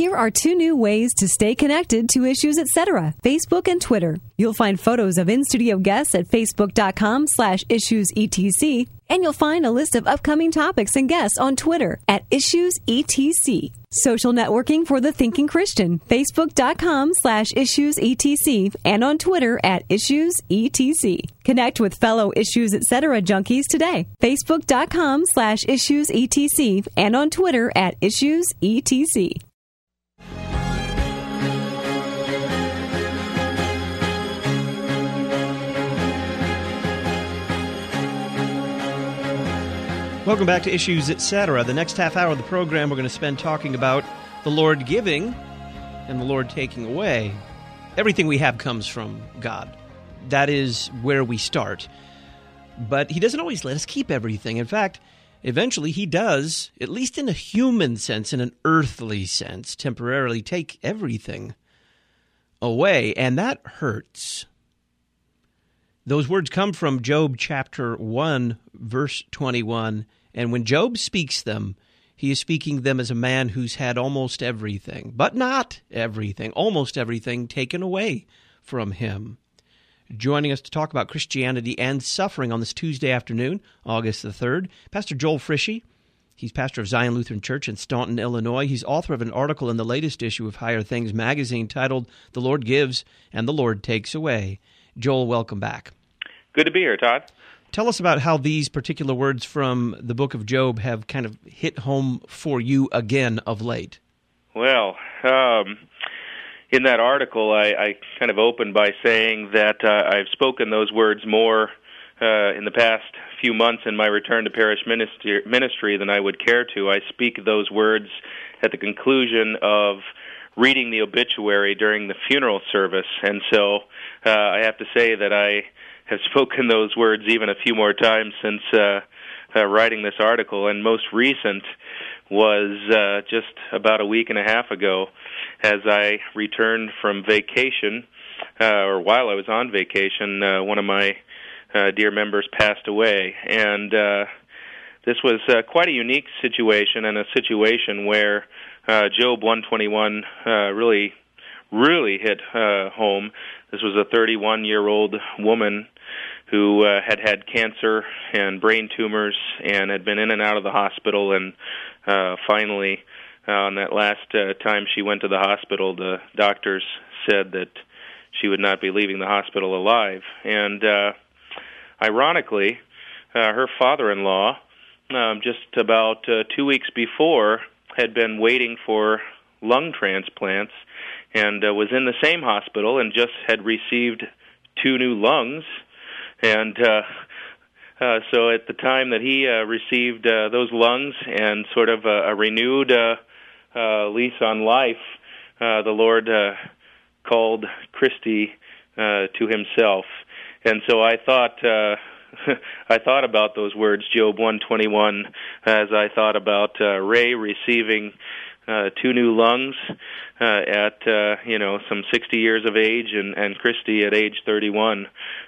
Here are 2 new ways to stay connected to Issues Etc., Facebook and Twitter. You'll find photos of in-studio guests at facebook.com/issuesetc, and you'll find a list of upcoming topics and guests on Twitter at issuesetc. Social networking for the thinking Christian, facebook.com/issuesetc, and on Twitter at issuesetc. Connect with fellow Issues Etc. junkies today, facebook.com/issuesetc, and on Twitter at issuesetc. Welcome back to Issues Etc. The next half hour of the program we're going to spend talking about the Lord giving and the Lord taking away. Everything we have comes from God. That is where we start. But He doesn't always let us keep everything. In fact, eventually He does, at least in a human sense, in an earthly sense, temporarily take everything away. And that hurts. Those words come from Job chapter 1, verse 21, and when Job speaks them, he is speaking them as a man who's had almost everything, but not everything, almost everything taken away from him. Joining us to talk about Christianity and suffering on this Tuesday afternoon, August the 3rd, Pastor Joel Frischie. He's pastor of Zion Lutheran Church in Staunton, Illinois. He's author of an article in the latest issue of Higher Things magazine titled The Lord Gives and the Lord Takes Away. Joel, welcome back. Good to be here, Todd. Tell us about how these particular words from the book of Job have kind of hit home for you again of late. Well, in that article, I kind of opened by saying that I've spoken those words more in the past few months in my return to parish ministry than I would care to. I speak those words at the conclusion of reading the obituary during the funeral service, and so I have to say that I have spoken those words even a few more times since writing this article, and most recent was just about a week and a half ago as I returned from vacation, or while I was on vacation, one of my dear members passed away, and this was quite a unique situation, and a situation where Job 121 really hit home. This was a 31-year-old woman who had had cancer and brain tumors and had been in and out of the hospital, and finally, on that last time she went to the hospital, the doctors said that she would not be leaving the hospital alive. And ironically, her father-in-law, just about 2 weeks before, had been waiting for lung transplants and was in the same hospital and just had received 2 new lungs. And so at the time that he received those lungs and sort of a renewed lease on life, the Lord called Christy to Himself. And so I thought I thought about those words, Job 121, as I thought about Ray receiving 2 new lungs at some 60 years of age, and Christy at age 31.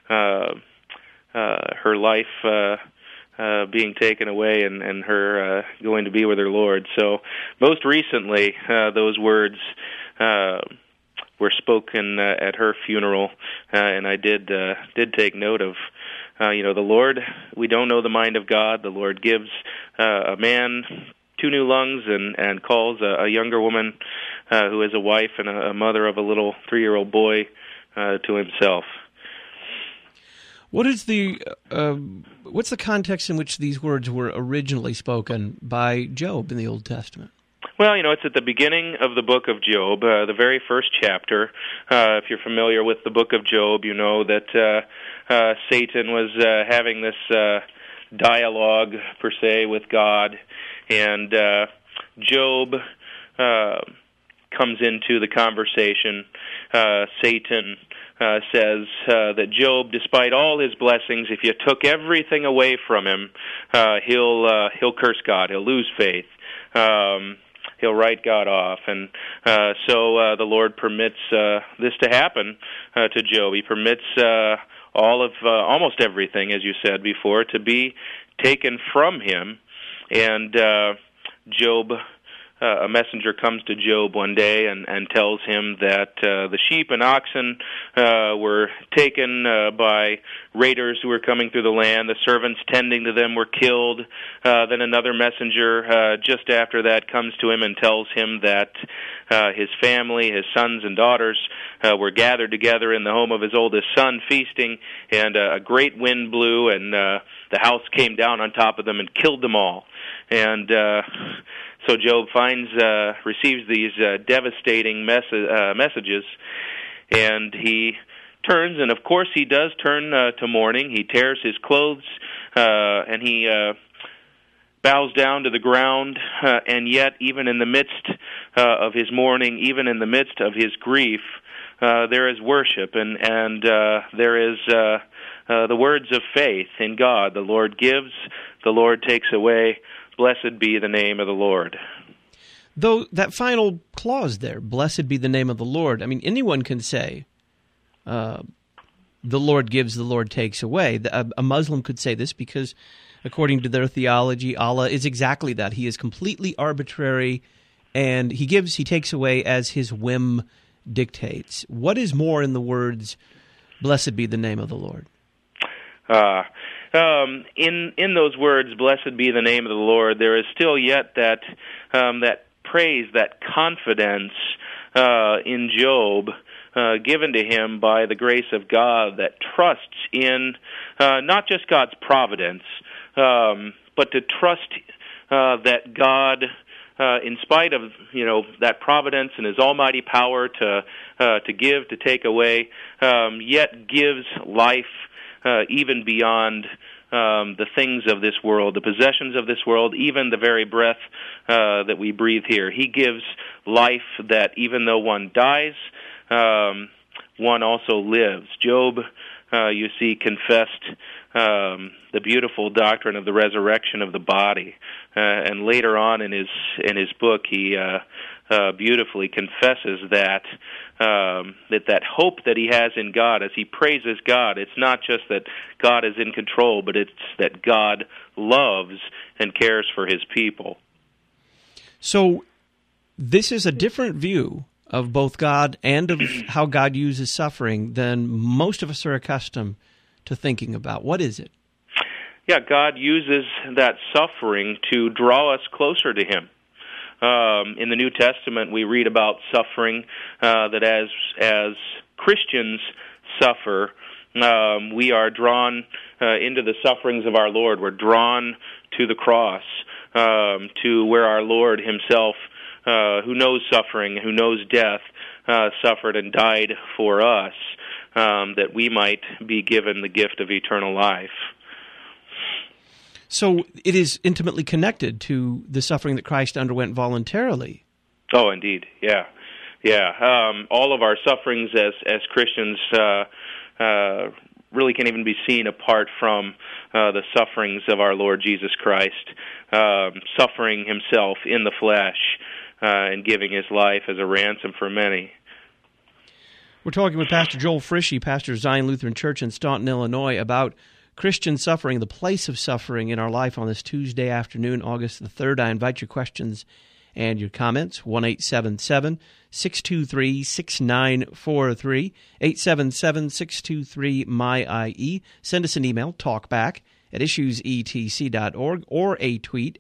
Her life being taken away and her going to be with her Lord. So most recently, those words were spoken at her funeral, and I did take note of, the Lord, we don't know the mind of God. The Lord gives a man 2 new lungs and calls a younger woman who is a wife and a mother of a little 3-year-old boy to Himself. What is what's the context in which these words were originally spoken by Job in the Old Testament? Well, it's at the beginning of the book of Job, the very first chapter. If you're familiar with the book of Job, you know that Satan was having this dialogue, per se, with God, and Job comes into the conversation. Satan says that Job, despite all his blessings, if you took everything away from him, he'll curse God. He'll lose faith. He'll write God off. And so the Lord permits this to happen to Job. He permits all of almost everything, as you said before, to be taken from him. And Job a messenger comes to Job one day and tells him that the sheep and oxen were taken by raiders who were coming through the land. The servants tending to them were killed. Then another messenger just after that comes to him and tells him that his family, his sons and daughters, were gathered together in the home of his oldest son, feasting, and a great wind blew, and the house came down on top of them and killed them all. And so Job receives these devastating messages, and he turns, and of course he does turn to mourning. He tears his clothes, and he bows down to the ground, and yet even in the midst of his mourning, even in the midst of his grief, there is worship, and there is the words of faith in God. The Lord gives, the Lord takes away. Blessed be the name of the Lord. Though that final clause there, blessed be the name of the Lord, I mean, anyone can say, the Lord gives, the Lord takes away. A Muslim could say this because, according to their theology, Allah is exactly that. He is completely arbitrary, and He gives, He takes away as His whim dictates. What is more in the words, blessed be the name of the Lord? In those words, blessed be the name of the Lord, there is still yet that praise, that confidence in Job given to him by the grace of God, that trusts in not just God's providence, but to trust that God, in spite of that providence and His almighty power to give, to take away, yet gives life even beyond the things of this world, the possessions of this world, even the very breath that we breathe here. He gives life that even though one dies, one also lives. Job, you see, confessed the beautiful doctrine of the resurrection of the body, and later on in his book, he beautifully confesses that hope that he has in God as he praises God. It's not just that God is in control, but it's that God loves and cares for His people. So this is a different view of both God and of how God uses suffering than most of us are accustomed to thinking about. What is it? Yeah, God uses that suffering to draw us closer to Him. In the New Testament, we read about suffering, that as Christians suffer, we are drawn into the sufferings of our Lord. We're drawn to the cross, to where our Lord Himself, who knows suffering, who knows death, suffered and died for us, that we might be given the gift of eternal life. So it is intimately connected to the suffering that Christ underwent voluntarily. Oh, indeed, yeah. All of our sufferings as Christians really can't even be seen apart from the sufferings of our Lord Jesus Christ, suffering Himself in the flesh and giving His life as a ransom for many. We're talking with Pastor Joel Frischie, pastor of Zion Lutheran Church in Staunton, Illinois, about Christian suffering, the place of suffering in our life on this Tuesday afternoon, August the 3rd. I invite your questions and your comments, 1-877-623-6943, 877-623-MY-IE. Send us an email, talkback@issuesetc.org, or a tweet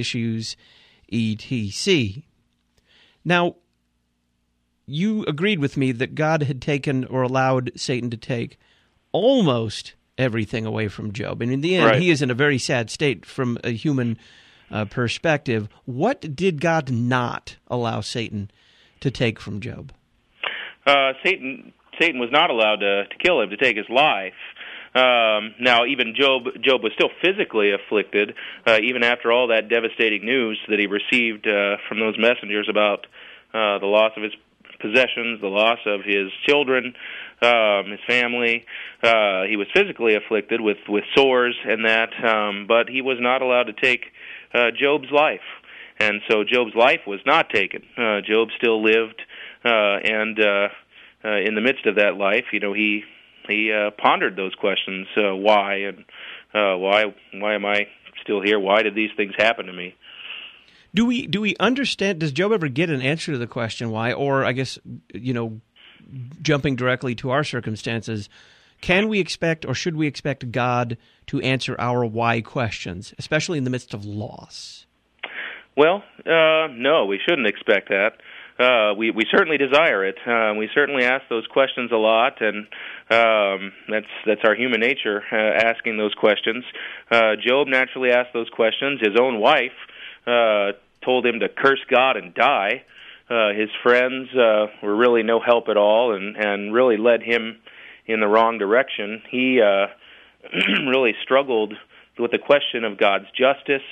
@issuesetc. Now, you agreed with me that God had taken or allowed Satan to take almost everything away from Job. And in the end, right, He is in a very sad state from a human perspective. What did God not allow Satan to take from Job? Satan was not allowed to kill him, to take his life. Now, even Job was still physically afflicted, even after all that devastating news that he received from those messengers about the loss of his possessions, the loss of his children, his family. He was physically afflicted with sores and that, but he was not allowed to take Job's life. And so Job's life was not taken. Job still lived, and in the midst of that life, he pondered those questions: why, and why am I still here? Why did these things happen to me? Do we understand? Does Job ever get an answer to the question why? Or I guess, jumping directly to our circumstances, can we expect or should we expect God to answer our why questions, especially in the midst of loss? Well, no, we shouldn't expect that. We certainly desire it. We certainly ask those questions a lot, and that's our human nature, asking those questions. Job naturally asked those questions. His own wife told him to curse God and die. His friends were really no help at all, and really led him in the wrong direction. He really struggled with the question of God's justice.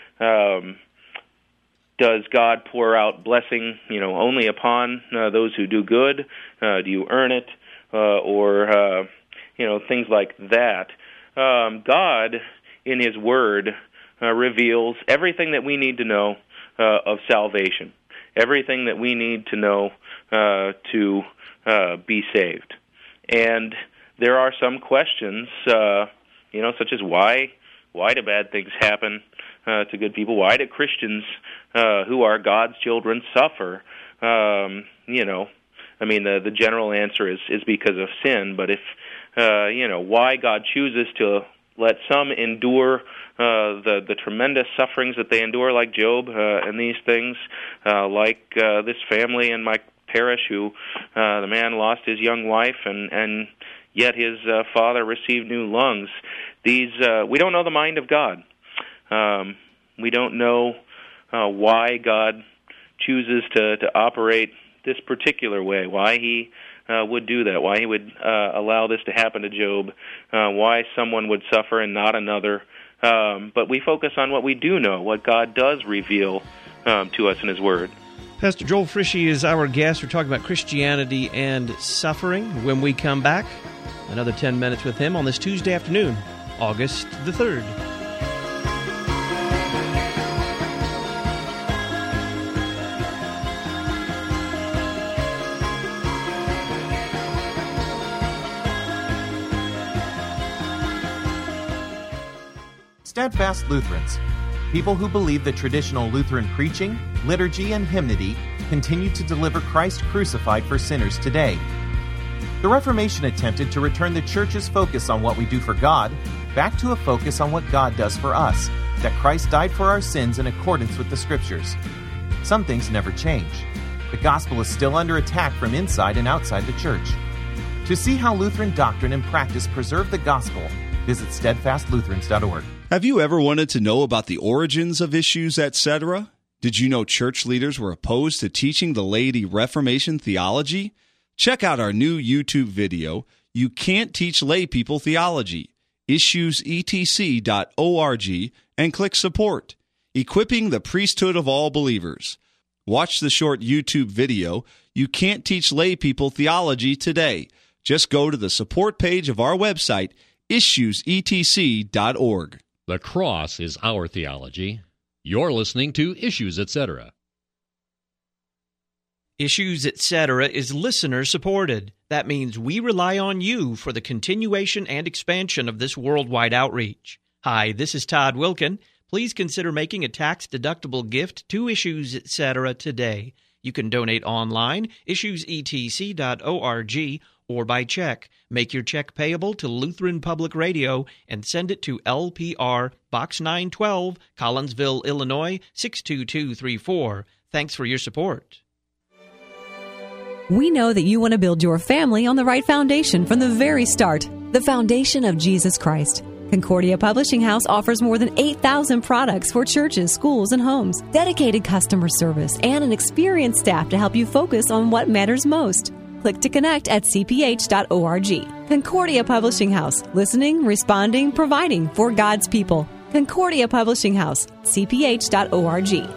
Does God pour out blessing, only upon those who do good? Do you earn it? Or things like that. God, in His Word, reveals everything that we need to know of salvation, everything that we need to know to be saved. And there are some questions, such as why do bad things happen to good people? Why do Christians who are God's children suffer? The general answer is because of sin. But if why God chooses to let some endure the tremendous sufferings that they endure, like Job, and these things, like this family in my parish, who the man lost his young wife, and yet his father received new lungs. These we don't know the mind of God. We don't know why God chooses to operate this particular way, why He would do that, why He would allow this to happen to Job, why someone would suffer and not another. But we focus on what we do know, what God does reveal to us in His Word. Pastor Joel Frischie is our guest. We're talking about Christianity and suffering. When we come back, another 10 minutes with him on this Tuesday afternoon, August the 3rd. Steadfast Lutherans, people who believe that traditional Lutheran preaching, liturgy, and hymnody continue to deliver Christ crucified for sinners today. The Reformation attempted to return the Church's focus on what we do for God back to a focus on what God does for us, that Christ died for our sins in accordance with the Scriptures. Some things never change. The gospel is still under attack from inside and outside the Church. To see how Lutheran doctrine and practice preserve the gospel, visit steadfastlutherans.org. Have you ever wanted to know about the origins of issues, etc.? Did you know church leaders were opposed to teaching the laity Reformation theology? Check out our new YouTube video, You Can't Teach Lay People Theology, issuesetc.org, and click Support, Equipping the Priesthood of All Believers. Watch the short YouTube video, You Can't Teach Lay People Theology, today. Just go to the support page of our website, issuesetc.org. The cross is our theology. You're listening to Issues, Etc. Issues, Etc. is listener-supported. That means we rely on you for the continuation and expansion of this worldwide outreach. Hi, this is Todd Wilkin. Please consider making a tax-deductible gift to Issues, Etc. today. You can donate online, issuesetc.org, or by check. Make your check payable to Lutheran Public Radio and send it to LPR Box 912, Collinsville, Illinois 62234. Thanks for your support. We know that you want to build your family on the right foundation from the very start, the foundation of Jesus Christ. Concordia Publishing House offers more than 8,000 products for churches, schools, and homes, dedicated customer service, and an experienced staff to help you focus on what matters most. Click to connect at cph.org. Concordia Publishing House. Listening, responding, providing for God's people. Concordia Publishing House. cph.org.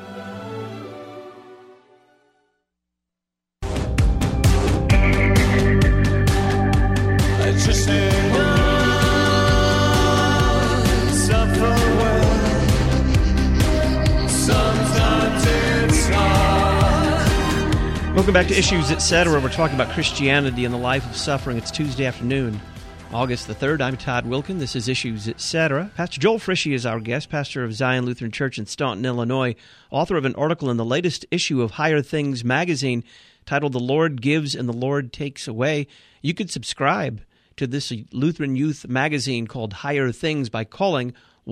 Welcome back to Issues, Etc. We're talking about Christianity and the life of suffering. It's Tuesday afternoon, August the 3rd, I'm Todd Wilkin. This is Issues, Etc. Pastor Joel Frischie is our guest, pastor of Zion Lutheran Church in Staunton, Illinois, author of an article in the latest issue of Higher Things magazine titled The Lord Gives and the Lord Takes Away. You could subscribe to this Lutheran Youth magazine called Higher Things by calling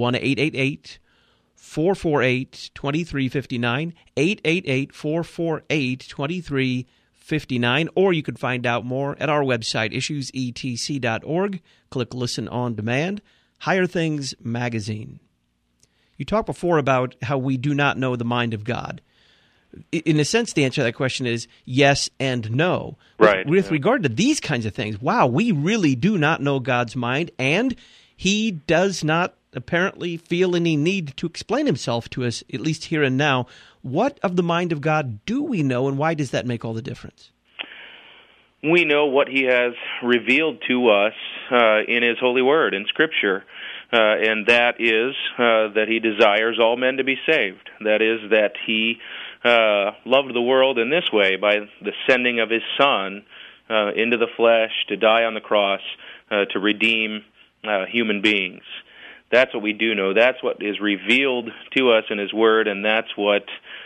1-888-448-2359, 888-448-2359. Or you could find out more at our website, issuesetc.org. Click Listen on Demand, Higher Things Magazine. You talked before about how we do not know the mind of God. In a sense, the answer to that question is yes and no. Right. With regard to these kinds of things, wow, we really do not know God's mind, and He does not apparently feel any need to explain Himself to us, at least here and now. What of the mind of God do we know, and why does that make all the difference? We know what He has revealed to us in His holy word, in Scripture, and that is that He desires all men to be saved. That is that He loved the world in this way, by the sending of His Son into the flesh to die on the cross to redeem human beings. That's what we do know. That's what is revealed to us in His Word, and that's what,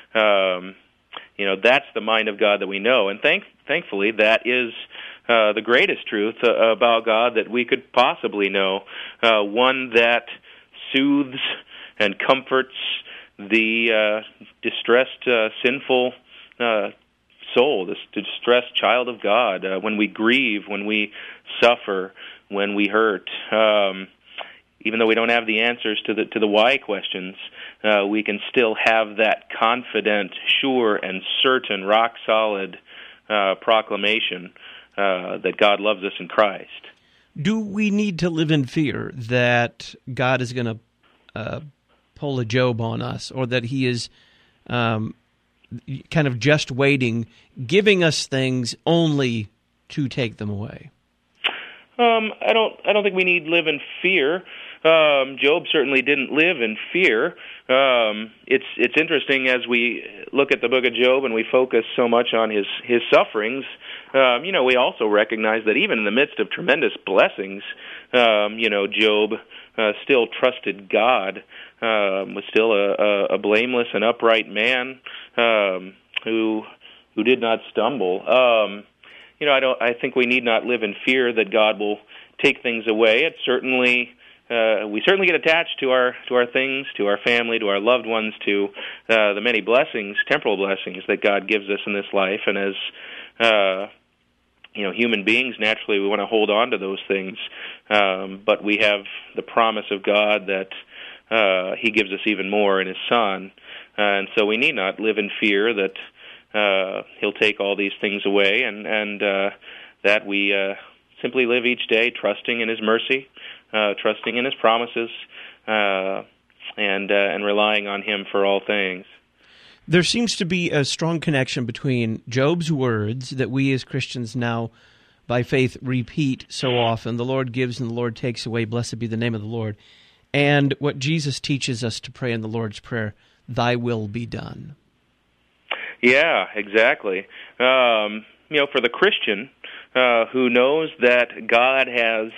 that's the mind of God that we know. And thankfully, that is the greatest truth about God that we could possibly know, one that soothes and comforts the distressed, sinful soul, this distressed child of God, when we grieve, when we suffer, when we hurt. Even though we don't have the answers to the why questions, we can still have that confident, sure, and certain, rock-solid proclamation that God loves us in Christ. Do we need to live in fear that God is going to pull a Job on us, or that He is kind of just waiting, giving us things only to take them away? I don't think we need to live in fear. Job certainly didn't live in fear. It's interesting as we look at the book of Job and we focus so much on his sufferings. We also recognize that even in the midst of tremendous blessings, Job still trusted God. Was still a blameless and upright man who did not stumble. I think we need not live in fear that God will take things away. It certainly, we certainly get attached to our things, to our family, to our loved ones, to the many blessings, temporal blessings that God gives us in this life. And as human beings, naturally we want to hold on to those things. But we have the promise of God that He gives us even more in His Son, and so we need not live in fear that He'll take all these things away, and that we simply live each day trusting in His mercy, trusting in His promises, and relying on Him for all things. There seems to be a strong connection between Job's words that we as Christians now, by faith, repeat so often, the Lord gives and the Lord takes away, blessed be the name of the Lord, and what Jesus teaches us to pray in the Lord's Prayer, Thy will be done. Yeah, exactly. For the Christian who knows that God has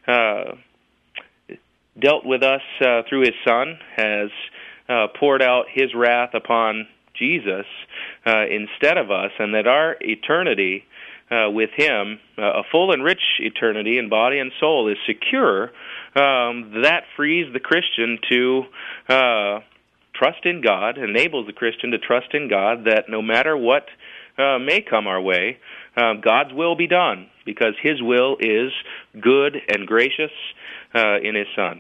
dealt with us through His Son, has poured out His wrath upon Jesus instead of us, and that our eternity with Him, a full and rich eternity in body and soul, is secure, that frees the Christian to trust in God, enables the Christian to trust in God, that no matter what may come our way, God's will be done, because His will is good and gracious in His Son.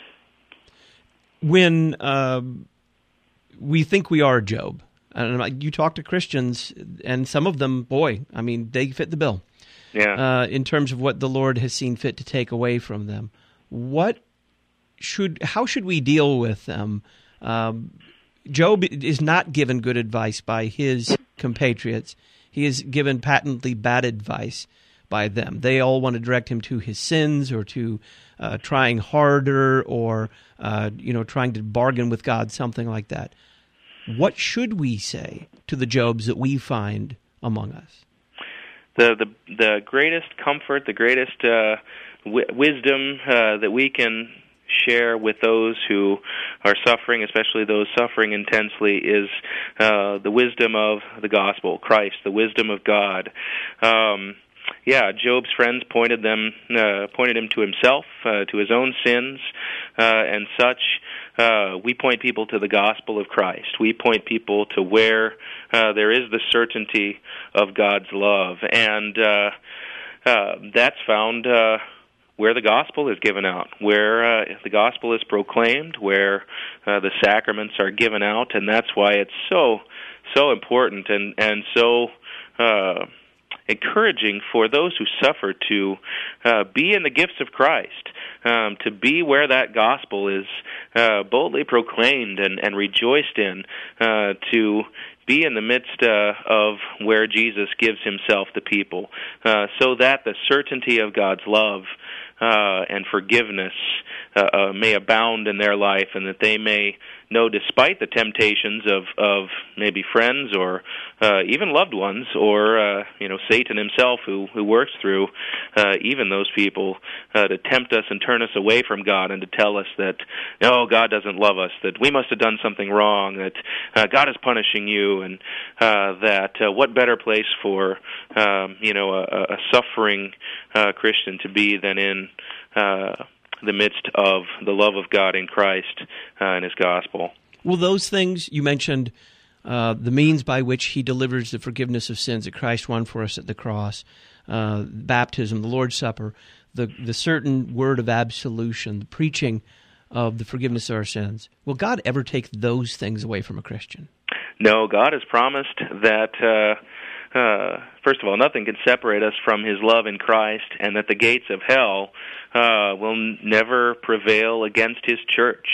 When we think we are Job, and you talk to Christians, and some of them, they fit the bill. Yeah. In terms of what the Lord has seen fit to take away from them. How should we deal with them? Job is not given good advice by his compatriots. He is given patently bad advice by them. They all want to direct him to his sins, or to trying harder, or trying to bargain with God, something like that. What should we say to the Jobs that we find among us? the greatest comfort, the greatest wisdom that we can share with those who are suffering, especially those suffering intensely, is the wisdom of the gospel, Christ, the wisdom of God. Job's friends pointed him to himself, to his own sins, and such. We point people to the gospel of Christ. We point people to where there is the certainty of God's love, and that's found where the gospel is given out, where the gospel is proclaimed, where the sacraments are given out, and that's why it's so important and so encouraging for those who suffer to be in the gifts of Christ, to be where that gospel is boldly proclaimed and rejoiced in, to be in the midst of where Jesus gives himself to people, so that the certainty of God's love and forgiveness may abound in their life, and that they may know, despite the temptations of maybe friends or even loved ones, or Satan himself, who works through even those people to tempt us and turn us away from God, and to tell us that no, God doesn't love us, that we must have done something wrong, that God is punishing you, and that what better place for a suffering Christian to be than in the midst of the love of God in Christ and His gospel. Well, those things you mentioned, the means by which He delivers the forgiveness of sins that Christ won for us at the cross, baptism, the Lord's Supper, the certain word of absolution, the preaching of the forgiveness of our sins. Will God ever take those things away from a Christian? No, God has promised that, first of all, nothing can separate us from His love in Christ, and that the gates of hell will never prevail against His church,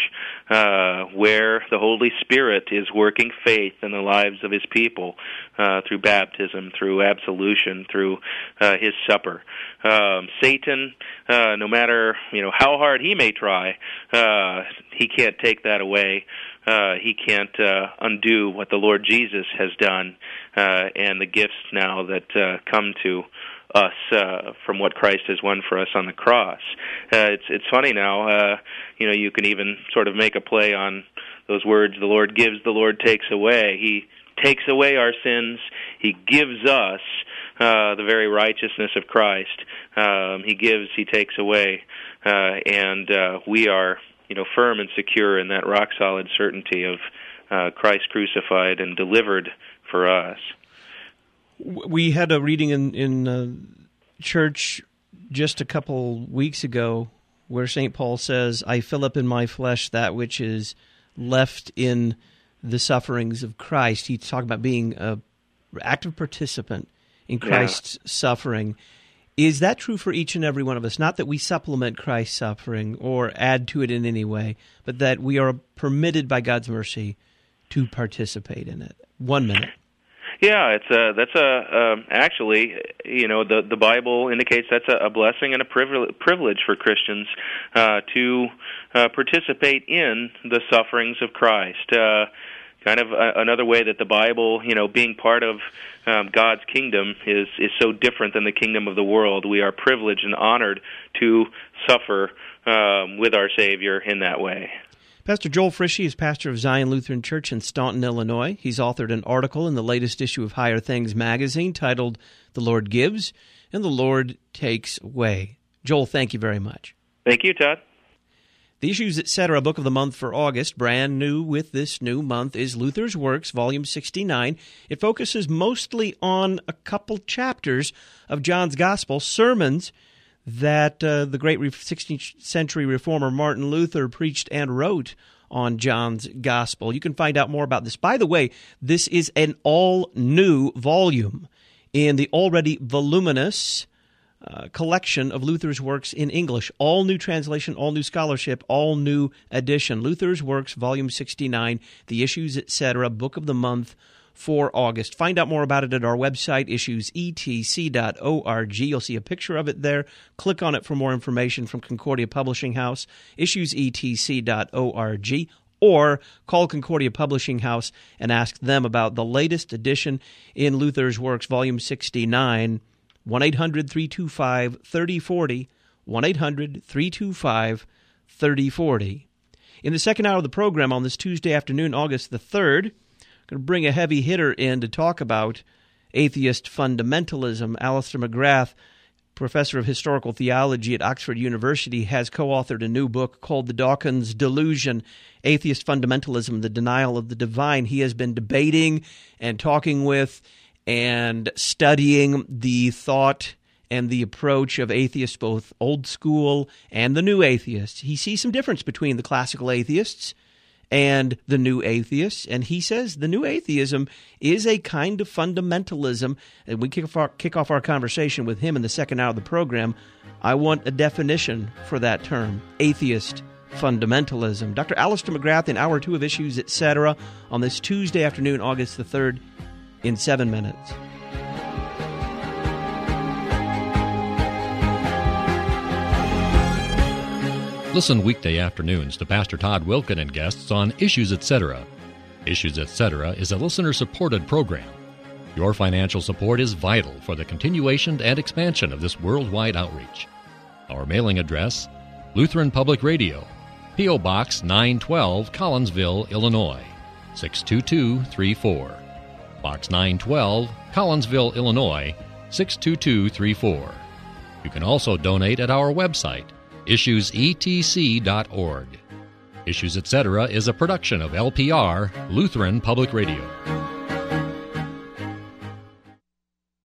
where the Holy Spirit is working faith in the lives of His people through baptism, through absolution, through His supper. Satan, no matter how hard he may try, he can't take that away. He can't undo what the Lord Jesus has done, and the gifts now that come to us from what Christ has won for us on the cross. It's funny now. You can even sort of make a play on those words: the Lord gives, the Lord takes away. He takes away our sins. He gives us the very righteousness of Christ. He gives, He takes away, and we are firm and secure in that rock-solid certainty of Christ crucified and delivered for us. We had a reading in church just a couple weeks ago where St. Paul says, I fill up in my flesh that which is left in the sufferings of Christ. He's talking about being an active participant in Christ's suffering. Is that true for each and every one of us? Not that we supplement Christ's suffering or add to it in any way, but that we are permitted by God's mercy to participate in it. 1 minute. Yeah, that's actually, the Bible indicates that's a blessing and a privilege for Christians to participate in the sufferings of Christ. Kind of another way that the Bible, being part of God's kingdom is so different than the kingdom of the world. We are privileged and honored to suffer with our Savior in that way. Pastor Joel Frischie is pastor of Zion Lutheran Church in Staunton, Illinois. He's authored an article in the latest issue of Higher Things magazine titled The Lord Gives and the Lord Takes Away. Joel, thank you very much. Thank you, Todd. The Issues Etc. Book of the Month for August, brand new with this new month, is Luther's Works, Volume 69. It focuses mostly on a couple chapters of John's Gospel, sermons that the great 16th century reformer Martin Luther preached and wrote on John's Gospel. You can find out more about this. By the way, this is an all-new volume in the already voluminous collection of Luther's works in English. All new translation, all new scholarship, all new edition. Luther's Works, Volume 69, The Issues, Etc., Book of the Month for August. Find out more about it at our website, issuesetc.org. You'll see a picture of it there. Click on it for more information from Concordia Publishing House, issuesetc.org, or call Concordia Publishing House and ask them about the latest edition in Luther's Works, Volume 69, 1-800-325-3040, 1-800-325-3040. In the second hour of the program on this Tuesday afternoon, August the 3rd, I'm going to bring a heavy hitter in to talk about atheist fundamentalism. Alister McGrath, professor of historical theology at Oxford University, has co-authored a new book called The Dawkins Delusion, Atheist Fundamentalism, the Denial of the Divine. He has been debating and talking with and studying the thought and the approach of atheists, both old school and the new atheists. He sees some difference between the classical atheists and the new atheists, and he says the new atheism is a kind of fundamentalism. And we kick off our conversation with him in the second hour of the program. I want a definition for that term, atheist fundamentalism. Dr. Alister McGrath in Hour 2 of Issues, Etc. on this Tuesday afternoon, August the 3rd, in 7 minutes. Listen weekday afternoons to Pastor Todd Wilken and guests on Issues Etc. Issues Etc. is a listener-supported program. Your financial support is vital for the continuation and expansion of this worldwide outreach. Our mailing address, Lutheran Public Radio, P.O. Box 912, Collinsville, Illinois, 62234. Box 912, Collinsville, Illinois, 62234. You can also donate at our website, issuesetc.org. Issues Etc. is a production of LPR, Lutheran Public Radio.